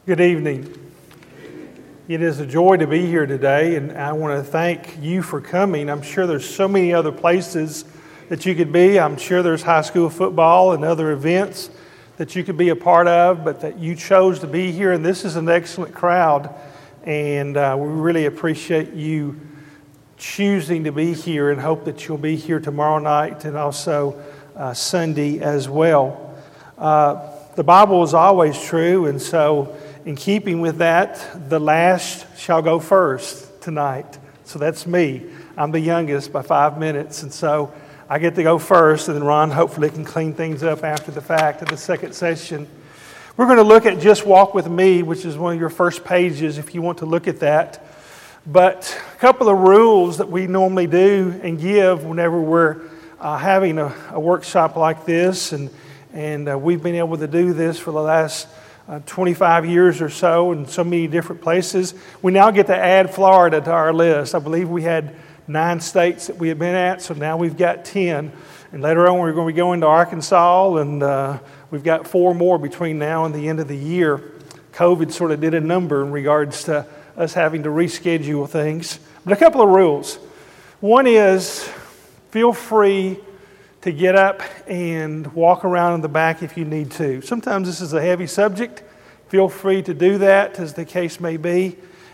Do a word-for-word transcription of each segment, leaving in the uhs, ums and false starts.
Good evening. It is a joy to be here today, and I want to thank you for coming. I'm sure there's so many other places that you could be. I'm sure there's high school football and other events that you could be a part of, but that you chose to be here, and this is an excellent crowd, and uh, we really appreciate you choosing to be here and hope that you'll be here tomorrow night and also uh, Sunday as well. Uh, the Bible is always true, and so in keeping with that, the last shall go first tonight. So that's me. I'm the youngest by five minutes, and so I get to go first, and then Ron hopefully can clean things up after the fact of the second session. We're going to look at Just Walk With Me, which is one of your first pages if you want to look at that. But a couple of rules that we normally do and give whenever we're uh, having a, a workshop like this, and, and uh, we've been able to do this for the last Uh, twenty-five years or so in so many different places. We now get to add Florida to our list. I believe we had nine states that we had been at, so now we've got ten. And later on we're going to be going to Arkansas, and uh, we've got four more between now and the end of the year. COVID sort of did a number in regards to us having to reschedule things. But a couple of rules. One is feel free to get up and walk around in the back if you need to. Sometimes this is a heavy subject. Feel free to do that as the case may be.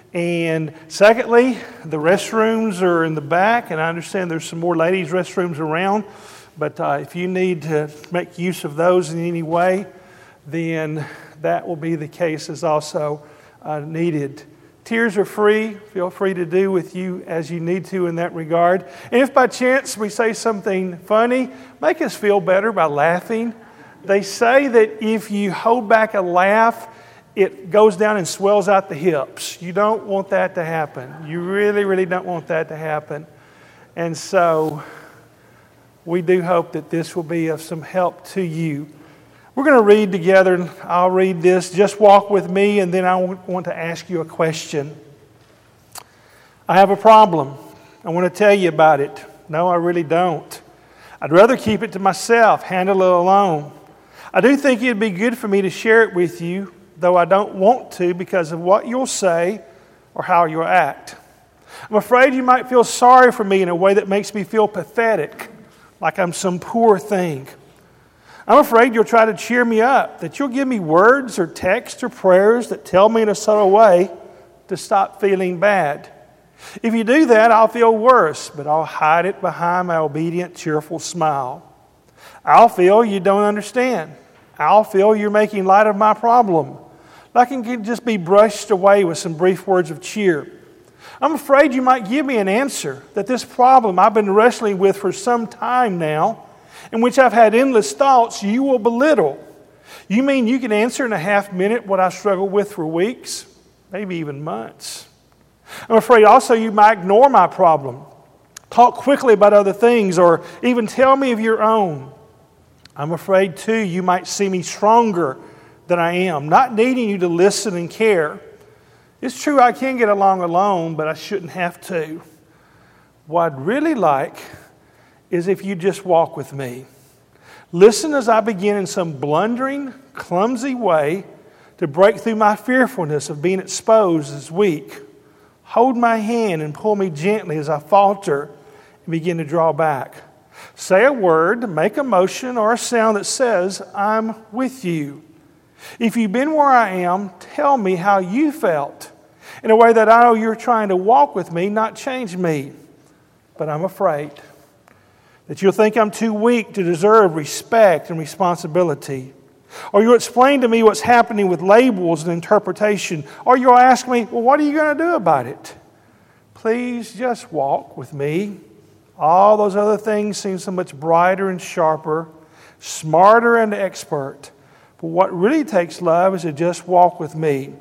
And secondly, the restrooms are in the back, and I understand there's some more ladies' restrooms around, but uh, if you need to make use of those in any way, then that will be the case as also uh, needed. Tears are free. Feel free to do with you as you need to in that regard. And if by chance we say something funny, make us feel better by laughing. They say that if you hold back a laugh, it goes down and swells out the hips. You don't want that to happen. You really, really don't want that to happen. And so we do hope that this will be of some help to you. We're going to read together. I'll read this. Just walk with me, and then I want to ask you a question. I have a problem. I want to tell you about it. No, I really don't. I'd rather keep it to myself, handle it alone. I do think it'd be good for me to share it with you, though I don't want to because of what you'll say or how you'll act. I'm afraid you might feel sorry for me in a way that makes me feel pathetic, like I'm some poor thing. I'm afraid you'll try to cheer me up, that you'll give me words or texts or prayers that tell me in a subtle way to stop feeling bad. If you do that, I'll feel worse, but I'll hide it behind my obedient, cheerful smile. I'll feel you don't understand. I'll feel you're making light of my problem, like it can just be brushed away with some brief words of cheer. I'm afraid you might give me an answer that this problem I've been wrestling with for some time now, in which I've had endless thoughts, you will belittle. You mean you can answer in a half minute what I struggled with for weeks, maybe even months. I'm afraid also you might ignore my problem, talk quickly about other things, or even tell me of your own. I'm afraid too you might see me stronger than I am, not needing you to listen and care. It's true I can get along alone, but I shouldn't have to. What I'd really like is if you just walk with me. Listen as I begin in some blundering, clumsy way to break through my fearfulness of being exposed as weak. Hold my hand and pull me gently as I falter and begin to draw back. Say a word, make a motion or a sound that says, I'm with you. If you've been where I am, tell me how you felt in a way that I know you're trying to walk with me, not change me. But I'm afraid that you'll think I'm too weak to deserve respect and responsibility. Or you'll explain to me what's happening with labels and interpretation. Or you'll ask me, well, what are you going to do about it? Please just walk with me. All those other things seem so much brighter and sharper, smarter and expert. But what really takes love is to just walk with me.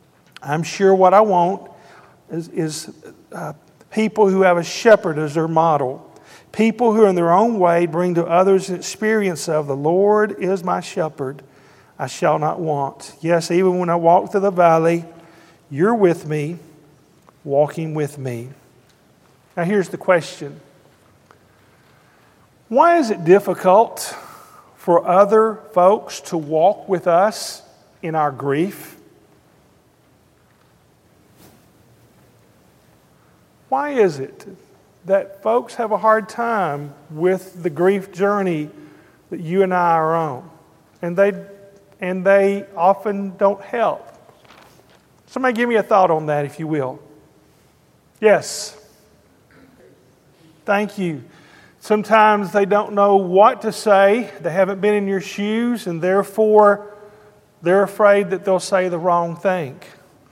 I'm sure what I want is, is uh, people who have a shepherd as their model. People who in their own way bring to others an experience of the Lord is my shepherd, I shall not want. Yes, even when I walk through the valley, you're with me, walking with me. Now here's the question. Why is it difficult for other folks to walk with us in our grief? Why is it that folks have a hard time with the grief journey that you and I are on? And they, and they often don't help. Somebody give me a thought on that, if you will. Yes. Thank you. Sometimes they don't know what to say. They haven't been in your shoes, and therefore they're afraid that they'll say the wrong thing.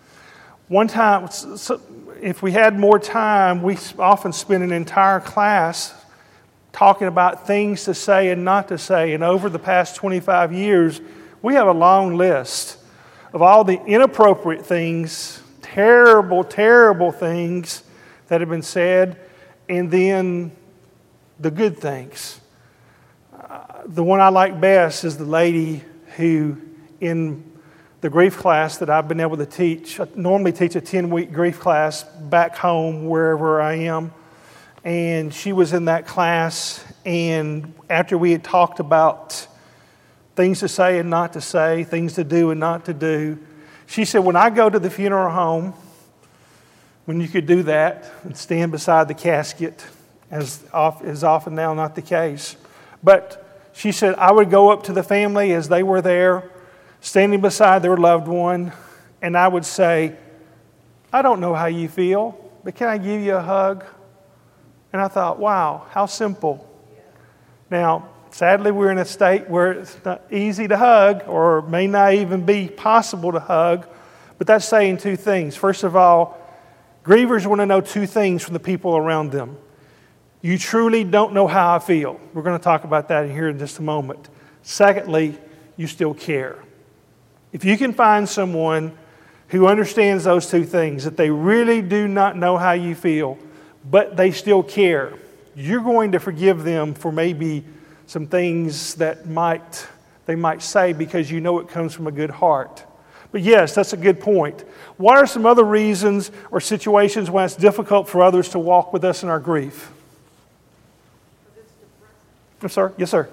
One time, if we had more time, we often spend an entire class talking about things to say and not to say. And over the past twenty-five years, we have a long list of all the inappropriate things, terrible, terrible things that have been said, and then the good things. Uh, the one I like best is the lady who, in the grief class that I've been able to teach, I normally teach a ten-week grief class back home, wherever I am. And she was in that class, and after we had talked about things to say and not to say, things to do and not to do, she said, when I go to the funeral home, when you could do that and stand beside the casket, as is often now not the case. But she said, I would go up to the family as they were there, standing beside their loved one, and I would say, I don't know how you feel, but can I give you a hug? And I thought, wow, how simple. Now, sadly, we're in a state where it's not easy to hug, or may not even be possible to hug, but that's saying two things. First of all, grievers want to know two things from the people around them. You truly don't know how I feel. We're going to talk about that here in just a moment. Secondly, you still care. If you can find someone who understands those two things, that they really do not know how you feel, but they still care, you're going to forgive them for maybe some things that might they might say, because you know it comes from a good heart. But yes, that's a good point. What are some other reasons or situations when it's difficult for others to walk with us in our grief? Yes, sir. Yes, sir.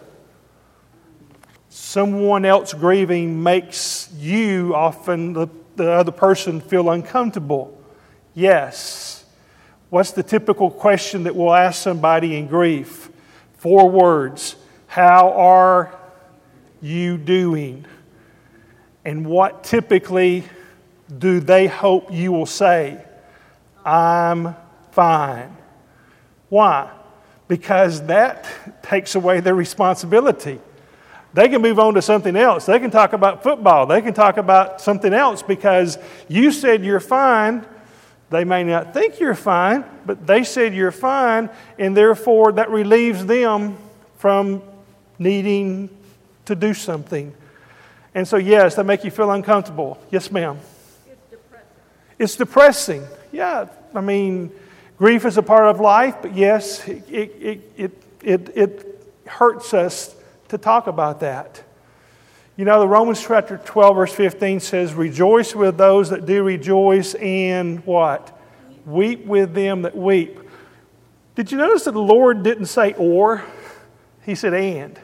Someone else grieving makes you, often the, the other person, feel uncomfortable. Yes. What's the typical question that we'll ask somebody in grief? Four words. How are you doing? And what typically do they hope you will say? I'm fine. Why? Because that takes away their responsibility. They can move on to something else. They can talk about football. They can talk about something else, because you said you're fine. They may not think you're fine, but they said you're fine, and therefore that relieves them from needing to do something. And so, yes, they make you feel uncomfortable. Yes, ma'am? It's depressing. It's depressing. Yeah, I mean, grief is a part of life, but yes, it it it it, it hurts us to talk about that. You know, the Romans chapter twelve, verse fifteen says, rejoice with those that do rejoice, and what? Weep with them that weep. Did you notice that the Lord didn't say or? He said and.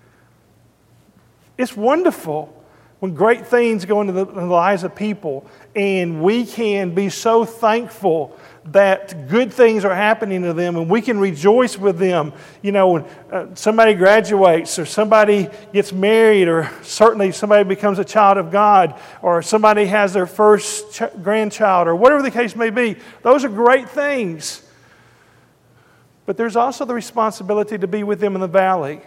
It's wonderful when great things go into the, in the lives of people, and we can be so thankful that good things are happening to them, and we can rejoice with them. You know, when uh, somebody graduates, or somebody gets married, or certainly somebody becomes a child of God, or somebody has their first ch- grandchild, or whatever the case may be. Those are great things. But there's also the responsibility to be with them in the valley.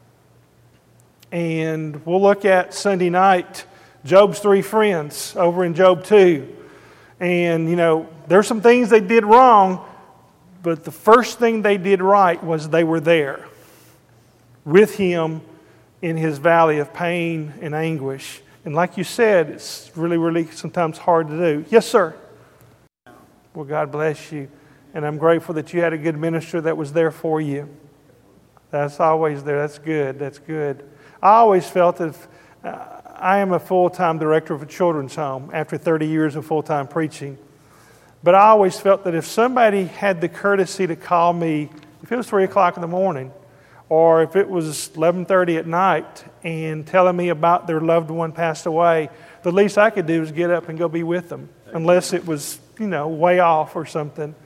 And we'll look at Sunday night Job's three friends over in Job two. And, you know, there's some things they did wrong, but the first thing they did right was they were there with him in his valley of pain and anguish. And like you said, it's really, really sometimes hard to do. Yes, sir. Well, God bless you. And I'm grateful that you had a good minister that was there for you. That's always there. That's good. That's good. I always felt that if, uh, I am a full-time director of a children's home after thirty years of full-time preaching. But I always felt that if somebody had the courtesy to call me, if it was three o'clock in the morning, or if it was eleven thirty at night, and telling me about their loved one passed away, the least I could do was get up and go be with them, unless it was, you know, way off or something.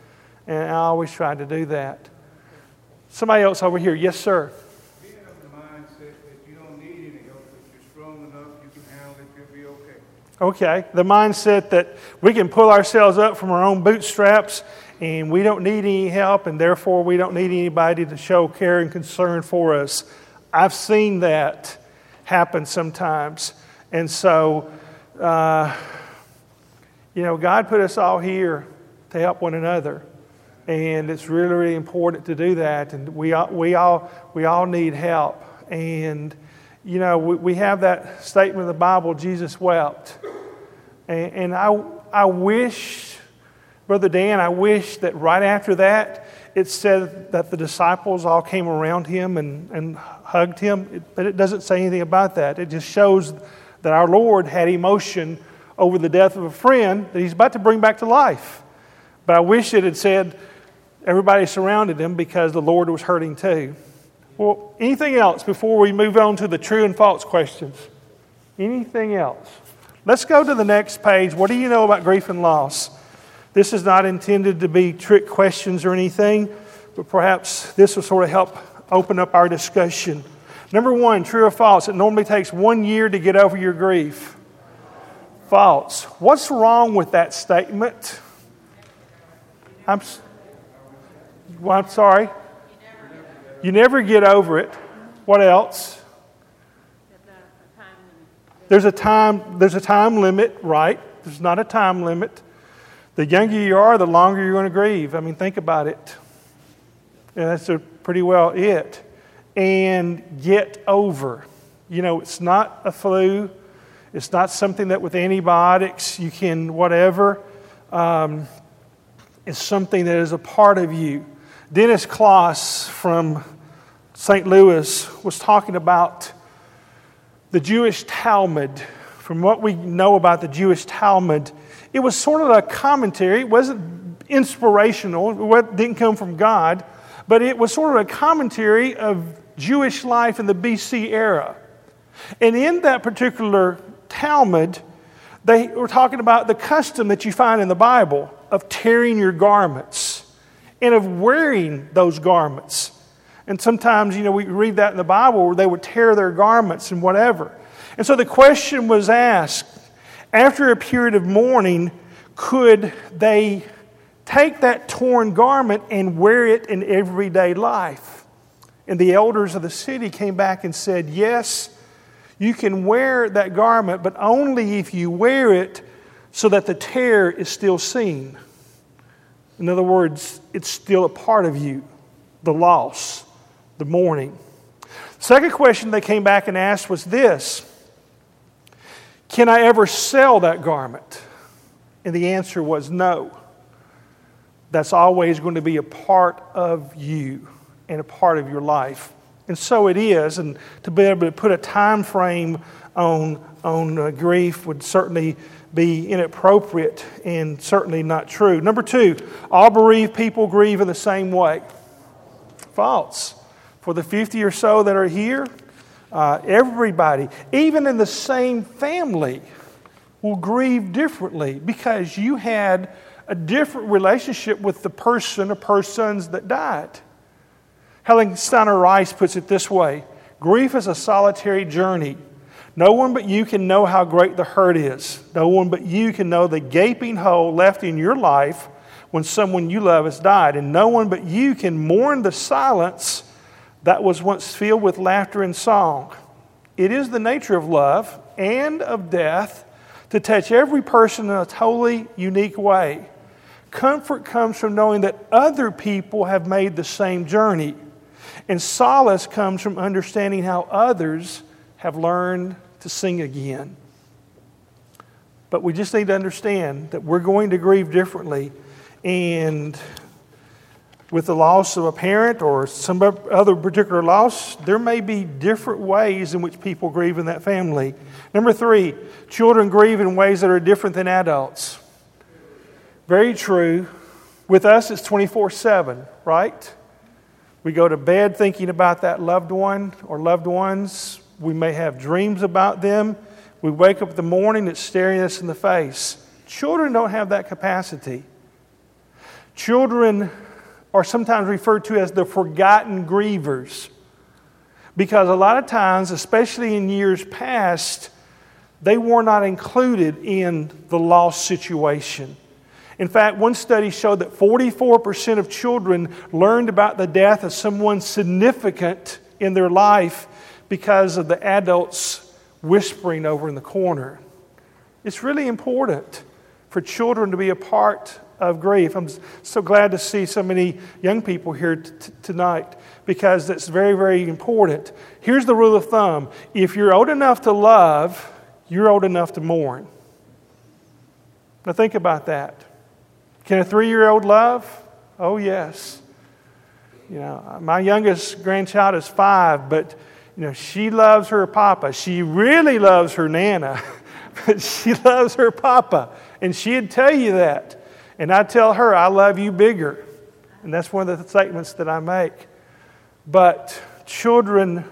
And I always try to do that. Somebody else over here. Yes, sir. Being of the mindset that you don't need any help, if you're strong enough, you can handle it, you'll be okay. Okay. The mindset that we can pull ourselves up from our own bootstraps and we don't need any help, and therefore we don't need anybody to show care and concern for us. I've seen that happen sometimes. And so, uh, you know, God put us all here to help one another. And it's really, really important to do that. And we all, we all, we all need help. And, you know, we, we have that statement in the Bible, Jesus wept. And, and I, I wish, Brother Dan, I wish that right after that, it said that the disciples all came around him and, and hugged him. It, but it doesn't say anything about that. It just shows that our Lord had emotion over the death of a friend that he's about to bring back to life. But I wish it had said everybody surrounded him because the Lord was hurting too. Well, anything else before we move on to the true and false questions? Anything else? Let's go to the next page. What do you know about grief and loss? This is not intended to be trick questions or anything, but perhaps this will sort of help open up our discussion. Number one, true or false? It normally takes one year to get over your grief. False. What's wrong with that statement? I'm, well, I'm sorry. You never get over it. What else? There's a time. There's a time limit, right? There's not a time limit. The younger you are, the longer you're going to grieve. I mean, think about it. And that's a pretty well it. And get over. You know, it's not a flu. It's not something that with antibiotics you can whatever. Um, it's something that is a part of you. Dennis Kloss from Saint Louis was talking about the Jewish Talmud. From what we know about the Jewish Talmud, it was sort of a commentary. It wasn't inspirational. It didn't come from God. But it was sort of a commentary of Jewish life in the B C era. And in that particular Talmud, they were talking about the custom that you find in the Bible of tearing your garments and of wearing those garments. And sometimes, you know, we read that in the Bible where they would tear their garments and whatever. And so the question was asked, after a period of mourning, could they take that torn garment and wear it in everyday life? And the elders of the city came back and said, yes, you can wear that garment, but only if you wear it so that the tear is still seen. In other words, it's still a part of you, the loss, the mourning. Second question they came back and asked was this: can I ever sell that garment? And the answer was no. That's always going to be a part of you and a part of your life. And so it is. And to be able to put a time frame on, on uh, grief would certainly be inappropriate and certainly not true. Number two, all bereaved people grieve in the same way. False. For the fifty or so that are here, uh, everybody, even in the same family, will grieve differently because you had a different relationship with the person or persons that died. Helen Steiner Rice puts it this way: grief is a solitary journey. No one but you can know how great the hurt is. No one but you can know the gaping hole left in your life when someone you love has died. And no one but you can mourn the silence that was once filled with laughter and song. It is the nature of love and of death to touch every person in a totally unique way. Comfort comes from knowing that other people have made the same journey. And solace comes from understanding how others have learned to sing again. But we just need to understand that we're going to grieve differently. And with the loss of a parent or some other particular loss, there may be different ways in which people grieve in that family. Number three, children grieve in ways that are different than adults. Very true. With us, it's twenty-four seven, right? We go to bed thinking about that loved one or loved ones. We may have dreams about them. We wake up in the morning, it's staring us in the face. Children don't have that capacity. Children are sometimes referred to as the forgotten grievers, because a lot of times, especially in years past, they were not included in the loss situation. In fact, one study showed that forty-four percent of children learned about the death of someone significant in their life because of the adults whispering over in the corner. It's really important for children to be a part of grief. I'm so glad to see so many young people here t- t- tonight, because that's very, very important. Here's the rule of thumb. If you're old enough to love, you're old enough to mourn. Now think about that. Can a three-year-old love? Oh, yes. You know, my youngest grandchild is five, but you know, she loves her papa. She really loves her nana, but she loves her papa. And she'd tell you that. And I tell her, I love you bigger. And that's one of the statements that I make. But children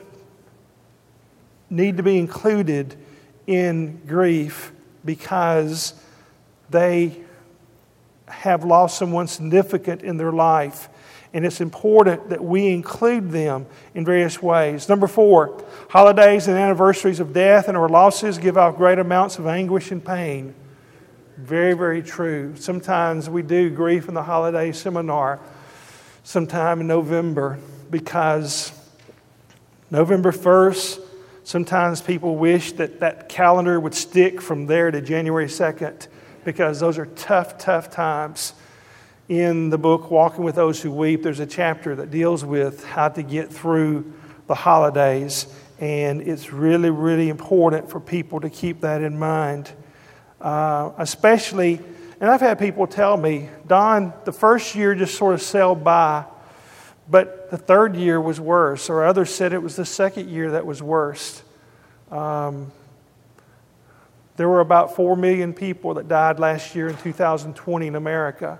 need to be included in grief because they have lost someone significant in their life. And it's important that we include them in various ways. Number four, holidays and anniversaries of death and or losses give off great amounts of anguish and pain. Very, very true. Sometimes we do grief in the holiday seminar sometime in November, because November first, sometimes people wish that that calendar would stick from there to January second, because those are tough, tough times. In the book, Walking with Those Who Weep, there's a chapter that deals with how to get through the holidays, and it's really, really important for people to keep that in mind. Uh, especially, and I've had people tell me, Don, the first year just sort of sailed by, but the third year was worse. Or others said it was the second year that was worse. Um, there were about four million people that died last year in two thousand twenty in America.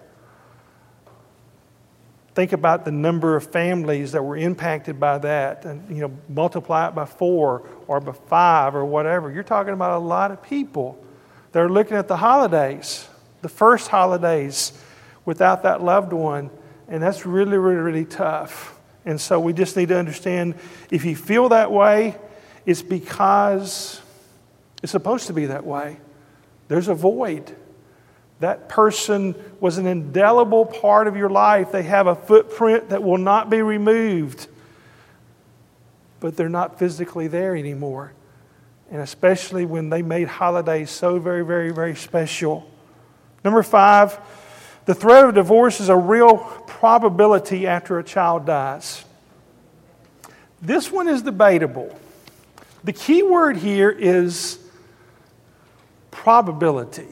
Think about the number of families that were impacted by that, and you know, multiply it by four or by five or whatever. You're talking about a lot of people. They're looking at the holidays, the first holidays, without that loved one. And that's really, really, really tough. And so we just need to understand, if you feel that way, it's because it's supposed to be that way. There's a void. That person was an indelible part of your life. They have a footprint that will not be removed. But they're not physically there anymore. And especially when they made holidays so very, very, very special. Number five, the threat of divorce is a real probability after a child dies. This one is debatable. The key word here is probability.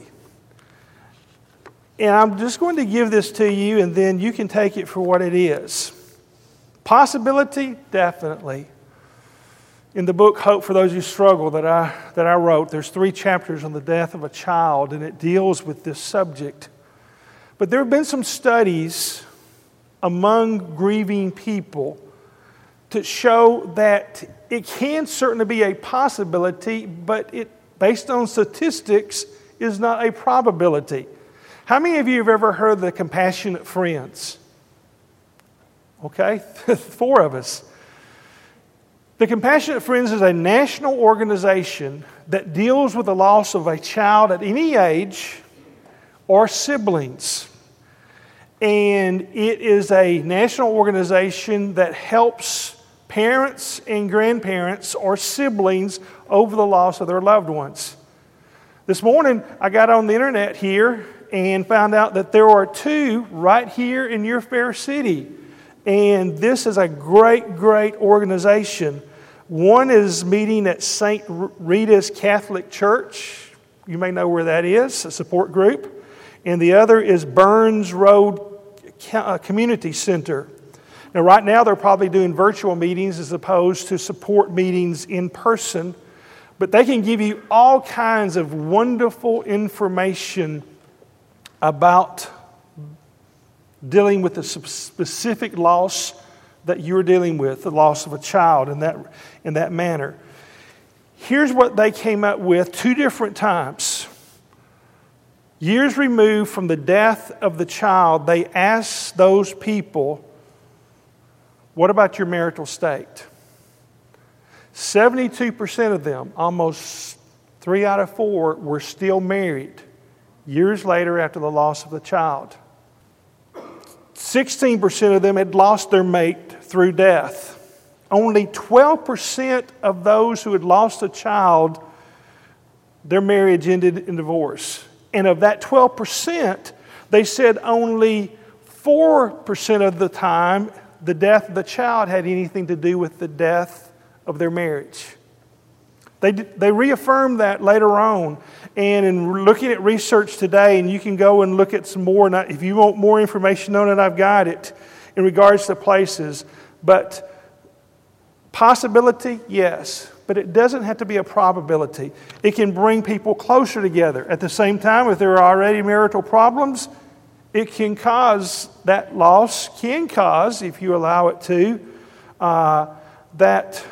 And I'm just going to give this to you, and then you can take it for what it is. Possibility, definitely. In the book, Hope for Those Who Struggle, that I, that I wrote, there's three chapters on the death of a child, and it deals with this subject. But there have been some studies among grieving people to show that it can certainly be a possibility, but it, based on statistics, is not a probability. How many of you have ever heard of the Compassionate Friends? Okay, four of us. The Compassionate Friends is a national organization that deals with the loss of a child at any age or siblings. And it is a national organization that helps parents and grandparents or siblings over the loss of their loved ones. This morning, I got on the internet here and found out that there are two right here in your fair city. And this is a great, great organization. One is meeting at Saint Rita's Catholic Church. You may know where that is, a support group. And the other is Burns Road Community Center. Now, right now, they're probably doing virtual meetings as opposed to support meetings in person. But they can give you all kinds of wonderful information about dealing with the specific loss that you're dealing with, the loss of a child in that, in that manner. Here's what they came up with two different times. Years removed from the death of the child, they asked those people, what about your marital state? seventy-two percent of them, almost three out of four, were still married years later after the loss of the child. sixteen percent of them had lost their mate through death. Only twelve percent of those who had lost a child, their marriage ended in divorce. And of that twelve percent, they said only four percent of the time the death of the child had anything to do with the death of their marriage. They, they reaffirmed that later on. And in looking at research today, and you can go and look at some more, and if you want more information on it, I've got it in regards to places. But possibility, yes. But it doesn't have to be a probability. It can bring people closer together. At the same time, if there are already marital problems, it can cause, that loss can cause, if you allow it to, uh, that,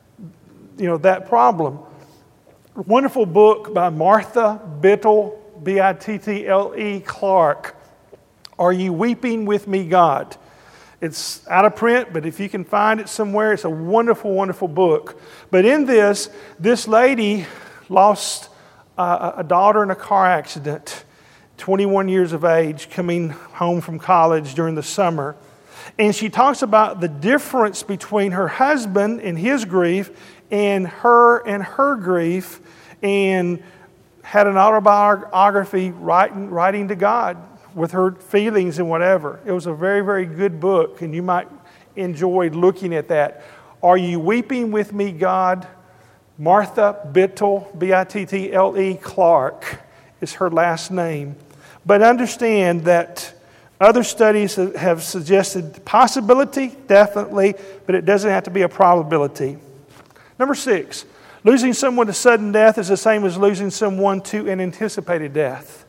you know, that problem. A wonderful book by Martha Bittle, B I T T L E Clark, Are You Weeping With Me, God? It's out of print, but if you can find it somewhere, it's a wonderful, wonderful book. But in this, this lady lost uh, a daughter in a car accident, twenty-one years of age, coming home from college during the summer. And she talks about the difference between her husband and his grief and her and her grief, and had an autobiography writing, writing to God with her feelings and whatever. It was a very, very good book, and you might enjoy looking at that. Are You Weeping With Me, God? Martha Bittle, B I T T L E Clark is her last name. But understand that other studies have suggested possibility, definitely, but it doesn't have to be a probability. Number six, losing someone to sudden death is the same as losing someone to an anticipated death.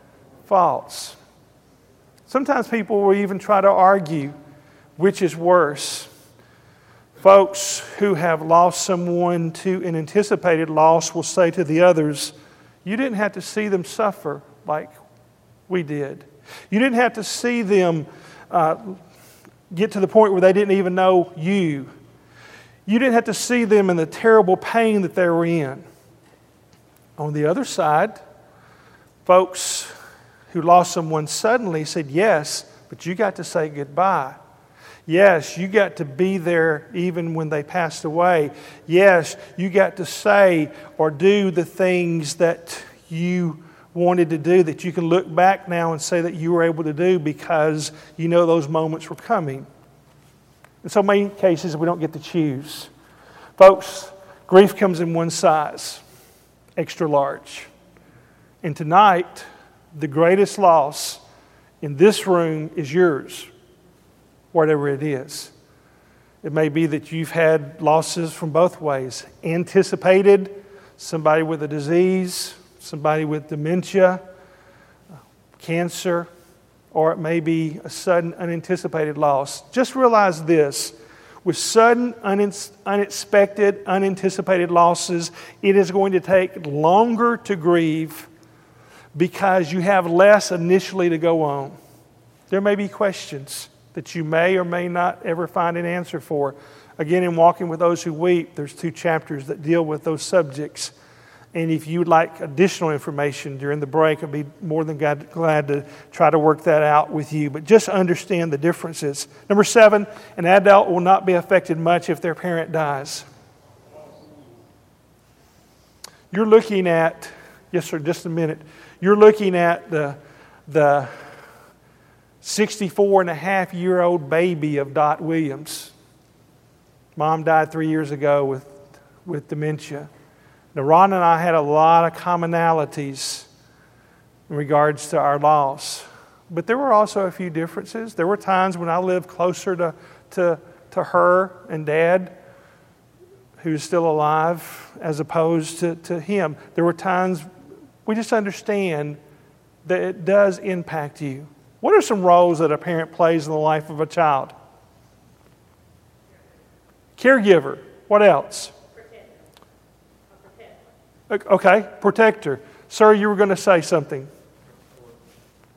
False. Sometimes people will even try to argue which is worse. Folks who have lost someone to an anticipated loss will say to the others, you didn't have to see them suffer like we did. You didn't have to see them uh, get to the point where they didn't even know you. You didn't have to see them in the terrible pain that they were in. On the other side, folks who lost someone suddenly said, yes, but you got to say goodbye. Yes, you got to be there even when they passed away. Yes, you got to say or do the things that you wanted to do, that you can look back now and say that you were able to do because you know those moments were coming. In so many cases, we don't get to choose. Folks, grief comes in one size, extra large. And tonight, the greatest loss in this room is yours, whatever it is. It may be that you've had losses from both ways. Anticipated, somebody with a disease, somebody with dementia, cancer, or it may be a sudden, unanticipated loss. Just realize this. With sudden, unexpected, unanticipated losses, it is going to take longer to grieve because you have less initially to go on. There may be questions that you may or may not ever find an answer for. Again, in Walking with Those Who Weep, there's two chapters that deal with those subjects. And if you would like additional information during the break, I'd be more than glad to try to work that out with you. But just understand the differences. Number seven, an adult will not be affected much if their parent dies. You're looking at, yes sir, just a minute. You're looking at the, the sixty-four and a half year old baby of Dot Williams. Mom died three years ago with, with dementia. Now, Ron and I had a lot of commonalities in regards to our loss. But there were also a few differences. There were times when I lived closer to, to, to her and Dad, who's still alive, as opposed to, to him. There were times we just understand that it does impact you. What are some roles that a parent plays in the life of a child? Caregiver. What else? Okay, protector. Sir, you were going to say something.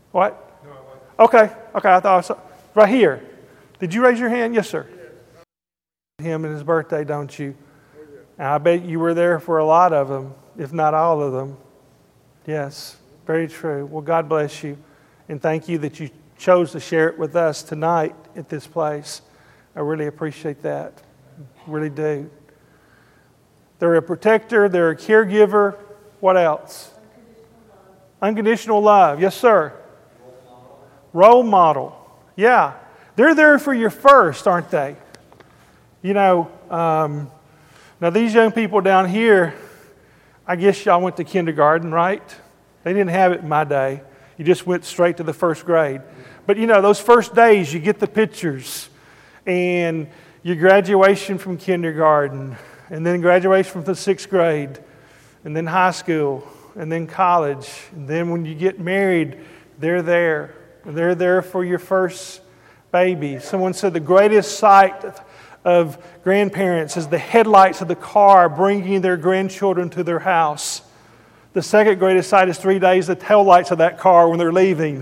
What? No, I wasn't. Okay, okay, I thought I saw. Right here. Did you raise your hand? Yes, sir. Him and his birthday, don't you? Oh, yeah. I bet you were there for a lot of them, if not all of them. Yes, very true. Well, God bless you, and thank you that you chose to share it with us tonight at this place. I really appreciate that. Really do. They're a protector. They're a caregiver. What else? Unconditional love. Yes, sir. Role model. Yeah. They're there for your first, aren't they? You know, um, now these young people down here, I guess y'all went to kindergarten, right? They didn't have it in my day. You just went straight to the first grade. But you know, those first days, you get the pictures. And your graduation from kindergarten. And then graduation from the sixth grade. And then high school. And then college. And then when you get married, they're there. They're there for your first baby. Someone said the greatest sight of grandparents is the headlights of the car bringing their grandchildren to their house. The second greatest sight is three days the taillights of that car when they're leaving.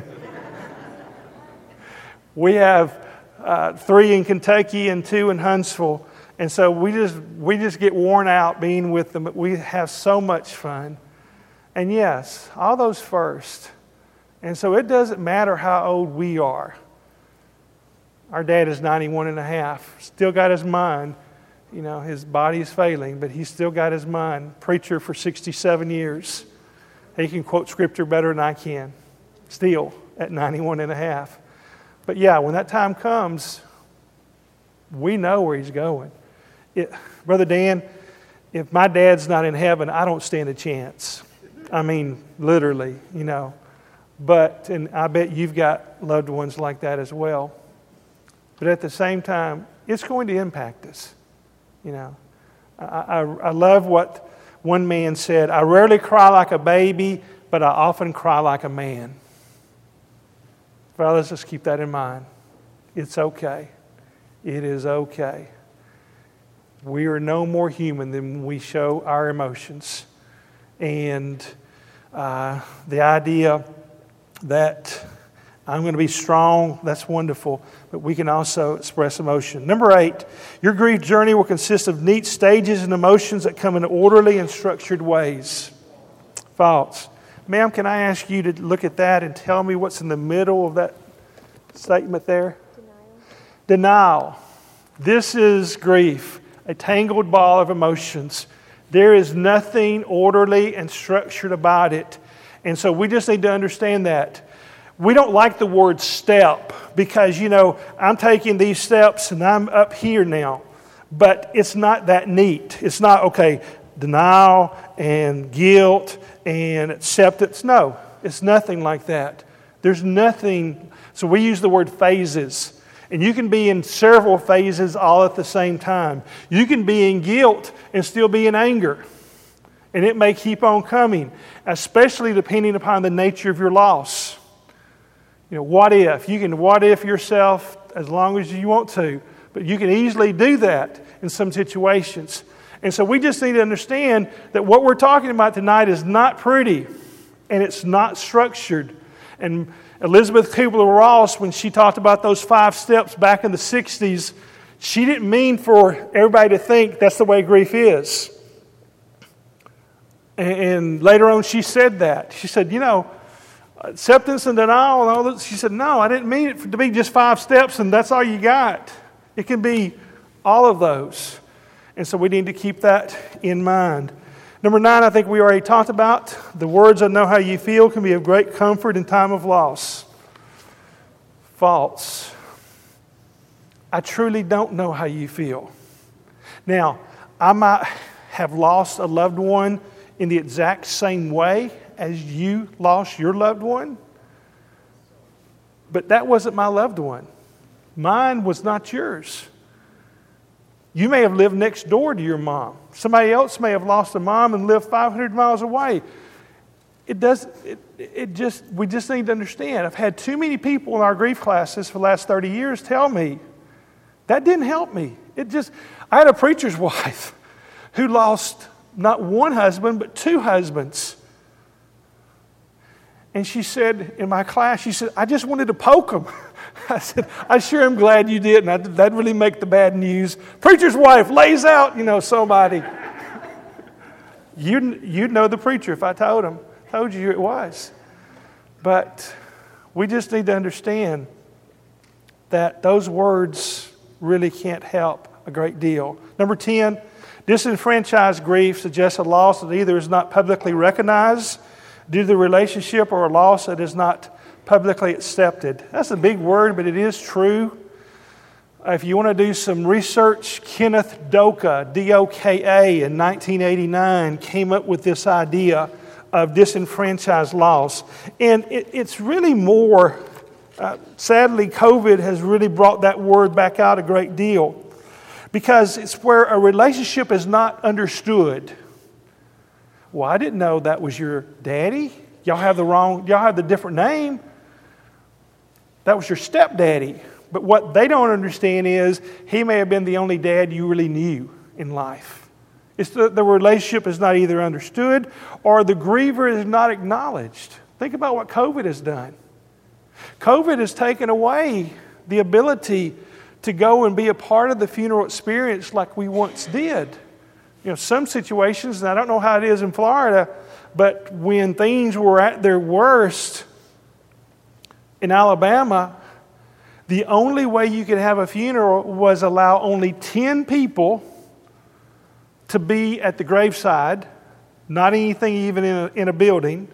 We have uh, three in Kentucky and two in Huntsville, and so we just we just get worn out being with them. But we have so much fun, and yes, all those first. And so it doesn't matter how old we are. Our dad is ninety-one and a half. Still got his mind. You know, his body is failing, but he's still got his mind. Preacher for sixty-seven years. He can quote scripture better than I can. Still at ninety-one and a half. But yeah, when that time comes, we know where he's going. It, Brother Dan, if my dad's not in heaven, I don't stand a chance. I mean, literally, you know. But, and I bet you've got loved ones like that as well. But at the same time, it's going to impact us. You know, I, I, I love what one man said. I rarely cry like a baby, but I often cry like a man. Fellas, let's keep that in mind. It's okay. It is okay. We are no more human than we show our emotions. And uh, the idea that I'm going to be strong, that's wonderful, but we can also express emotion. Number eight, your grief journey will consist of neat stages and emotions that come in orderly and structured ways. Thoughts? Ma'am, can I ask you to look at that and tell me what's in the middle of that statement there? Denial. Denial. This is grief, a tangled ball of emotions. There is nothing orderly and structured about it. And so we just need to understand that. We don't like the word step because, you know, I'm taking these steps and I'm up here now. But it's not that neat. It's not, okay, denial and guilt and acceptance. No, it's nothing like that. There's nothing. So we use the word phases. And you can be in several phases all at the same time. You can be in guilt and still be in anger. And it may keep on coming, especially depending upon the nature of your loss. You know, what if? You can what if yourself as long as you want to, but you can easily do that in some situations. And so we just need to understand that what we're talking about tonight is not pretty and it's not structured. And Elizabeth Kubler-Ross, when she talked about those five steps back in the sixties, she didn't mean for everybody to think that's the way grief is. And later on she said that. She said, you know, acceptance and denial and all that. She said, no, I didn't mean it to be just five steps and that's all you got. It can be all of those. And so we need to keep that in mind. Number nine, I think we already talked about. The words "I know how you feel" can be of great comfort in time of loss. False. I truly don't know how you feel. Now, I might have lost a loved one in the exact same way as you lost your loved one, but that wasn't my loved one. Mine was not yours. You may have lived next door to your mom. Somebody else may have lost a mom and lived five hundred miles away. It does. It, it just. We just need to understand. I've had too many people in our grief classes for the last thirty years tell me that didn't help me. It just. I had a preacher's wife who lost not one husband but two husbands. And she said, in my class, she said, I just wanted to poke him. I said, I sure am glad you didn't. I, that'd really make the bad news. Preacher's wife lays out, you know, somebody. You'd, you'd know the preacher if I told him, told you who it was. But we just need to understand that those words really can't help a great deal. Number ten, disenfranchised grief suggests a loss that either is not publicly recognized due to the relationship or a loss that is not publicly accepted. That's a big word, but it is true. If you want to do some research, Kenneth Doka, D O K A, in nineteen eighty-nine came up with this idea of disenfranchised loss. And it, it's really more, uh, sadly, COVID has really brought that word back out a great deal. Because it's where a relationship is not understood. Well, I didn't know that was your daddy. Y'all have the wrong, y'all have the different name. That was your stepdaddy. But what they don't understand is he may have been the only dad you really knew in life. It's the, the relationship is not either understood or the griever is not acknowledged. Think about what COVID has done. COVID has taken away the ability to go and be a part of the funeral experience like we once did. You know, some situations, and I don't know how it is in Florida, but when things were at their worst in Alabama, the only way you could have a funeral was allow only ten people to be at the graveside, not anything even in a, in a building.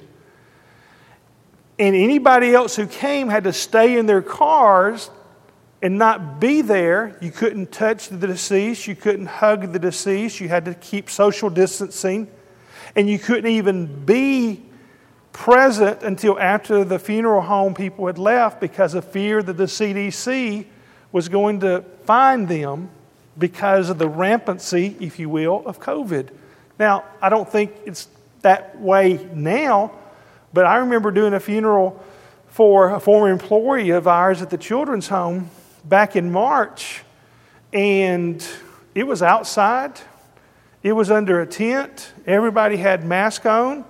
And anybody else who came had to stay in their cars and not be there. You couldn't touch the deceased. You couldn't hug the deceased. You had to keep social distancing. And you couldn't even be present until after the funeral home people had left because of fear that the C D C was going to find them because of the rampancy, if you will, of COVID. Now, I don't think it's that way now, but I remember doing a funeral for a former employee of ours at the children's home back in March, and it was outside. It was under a tent. Everybody had masks on,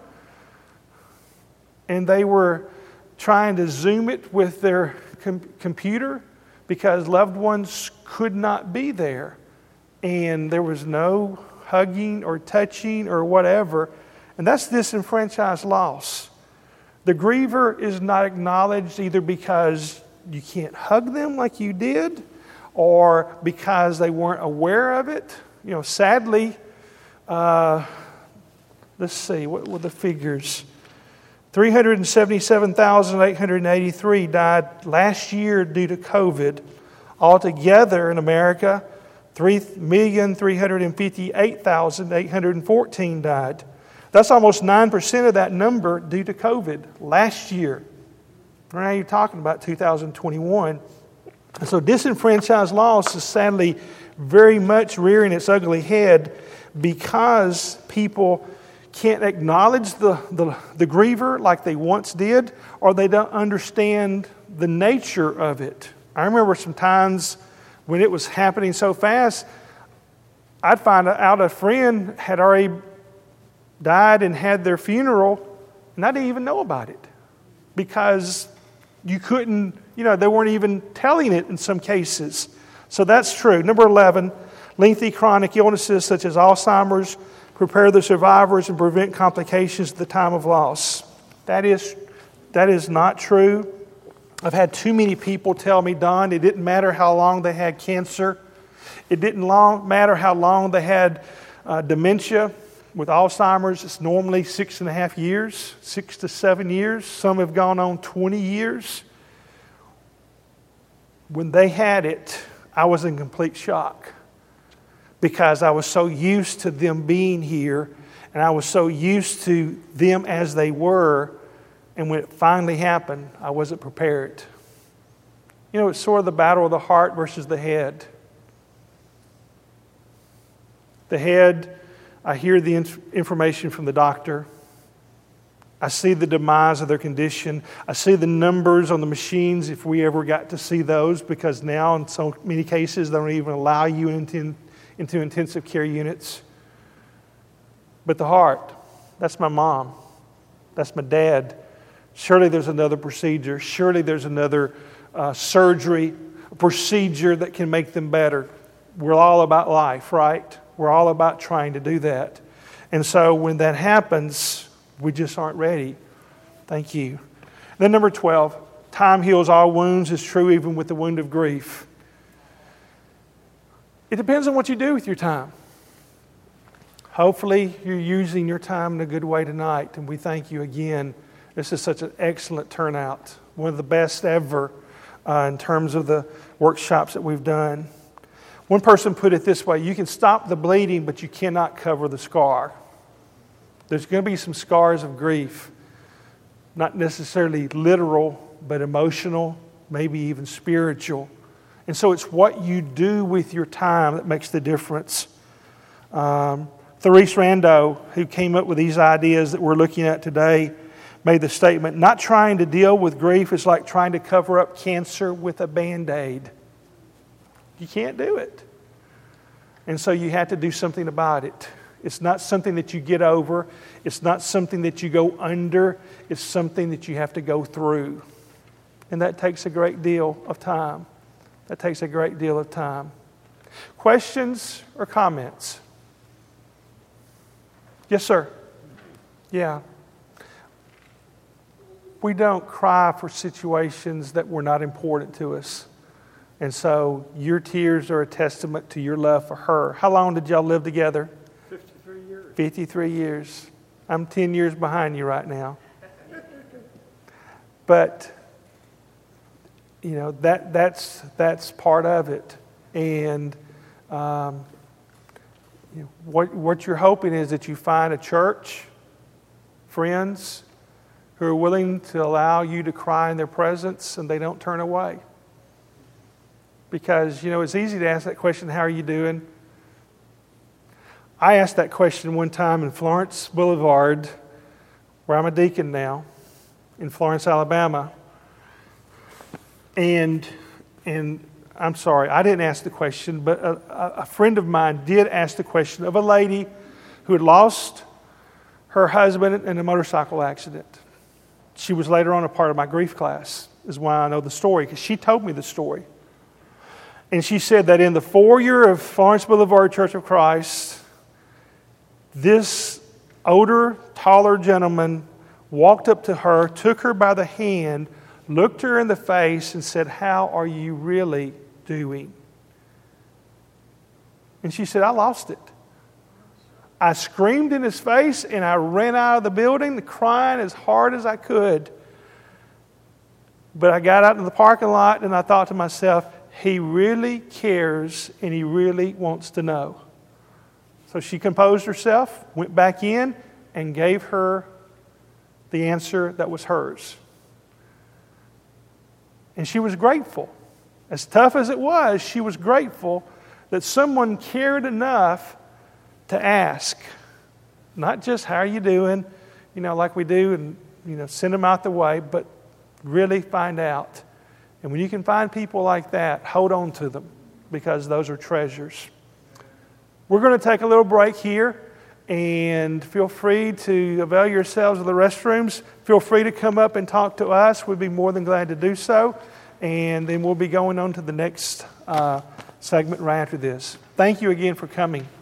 and they were trying to Zoom it with their com- computer because loved ones could not be there. And there was no hugging or touching or whatever. And that's disenfranchised loss. The griever is not acknowledged either because you can't hug them like you did or because they weren't aware of it. You know, sadly, uh, let's see, what were the figures? three hundred seventy-seven thousand eight hundred eighty-three died last year due to COVID. Altogether in America, three million three hundred fifty-eight thousand eight hundred fourteen died. That's almost nine percent of that number due to COVID last year. Now you're talking about two thousand twenty-one. And so disenfranchised loss is sadly very much rearing its ugly head because people can't acknowledge the, the, the griever like they once did, or they don't understand the nature of it. I remember some times when it was happening so fast, I'd find out a friend had already died and had their funeral, and I didn't even know about it because you couldn't, you know, they weren't even telling it in some cases. So that's true. Number eleven, lengthy chronic illnesses such as Alzheimer's prepare the survivors and prevent complications at the time of loss. That is, that is not true. I've had too many people tell me, Don, it didn't matter how long they had cancer. It didn't long, matter how long they had uh, dementia. With Alzheimer's, it's normally six and a half years, six to seven years. Some have gone on twenty years. When they had it, I was in complete shock because I was so used to them being here and I was so used to them as they were. And when it finally happened, I wasn't prepared. You know, it's sort of the battle of the heart versus the head. The head, I hear the information from the doctor. I see the demise of their condition. I see the numbers on the machines if we ever got to see those, because now in so many cases they don't even allow you into, into intensive care units. But the heart, that's my mom. That's my dad. Surely there's another procedure. Surely there's another uh, surgery, procedure that can make them better. We're all about life, right? We're all about trying to do that. And so when that happens, we just aren't ready. Thank you. Then number twelve, time heals all wounds is true even with the wound of grief. It depends on what you do with your time. Hopefully you're using your time in a good way tonight, and we thank you again. This is such an excellent turnout, one of the best ever uh, in terms of the workshops that we've done. One person put it this way: you can stop the bleeding, but you cannot cover the scar. There's going to be some scars of grief, not necessarily literal, but emotional, maybe even spiritual. And so it's what you do with your time that makes the difference. Um, Therese Rando, who came up with these ideas that we're looking at today, made the statement, not trying to deal with grief is like trying to cover up cancer with a Band-Aid. You can't do it. And so you have to do something about it. It's not something that you get over. It's not something that you go under. It's something that you have to go through. And that takes a great deal of time. That takes a great deal of time. Questions or comments? Yes, sir. Yeah. We don't cry for situations that were not important to us. And so your tears are a testament to your love for her. How long did y'all live together? fifty-three years. fifty-three years. I'm ten years behind you right now. But, you know, that that's that's part of it. And um, you know, what, what you're hoping is that you find a church, friends, who are willing to allow you to cry in their presence and they don't turn away. Because, you know, it's easy to ask that question, how are you doing? I asked that question one time in Florence Boulevard, where I'm a deacon now, in Florence, Alabama. And, and I'm sorry, I didn't ask the question, but a, a friend of mine did ask the question of a lady who had lost her husband in a motorcycle accident. She was later on a part of my grief class, is why I know the story, because she told me the story. And she said that in the foyer of Florence Boulevard Church of Christ, this older, taller gentleman walked up to her, took her by the hand, looked her in the face, and said, "How are you really doing?" And she said, "I lost it. I screamed in his face, and I ran out of the building, crying as hard as I could. But I got out in the parking lot, and I thought to myself, he really cares, and he really wants to know." So she composed herself, went back in, and gave her the answer that was hers. And she was grateful. As tough as it was, she was grateful that someone cared enough to ask. Not just, how are you doing, you know, like we do, and, you know, send them out the way, but really find out. And when you can find people like that, hold on to them, because those are treasures. We're going to take a little break here, and feel free to avail yourselves of the restrooms. Feel free to come up and talk to us. We'd be more than glad to do so. And then we'll be going on to the next uh, segment right after this. Thank you again for coming.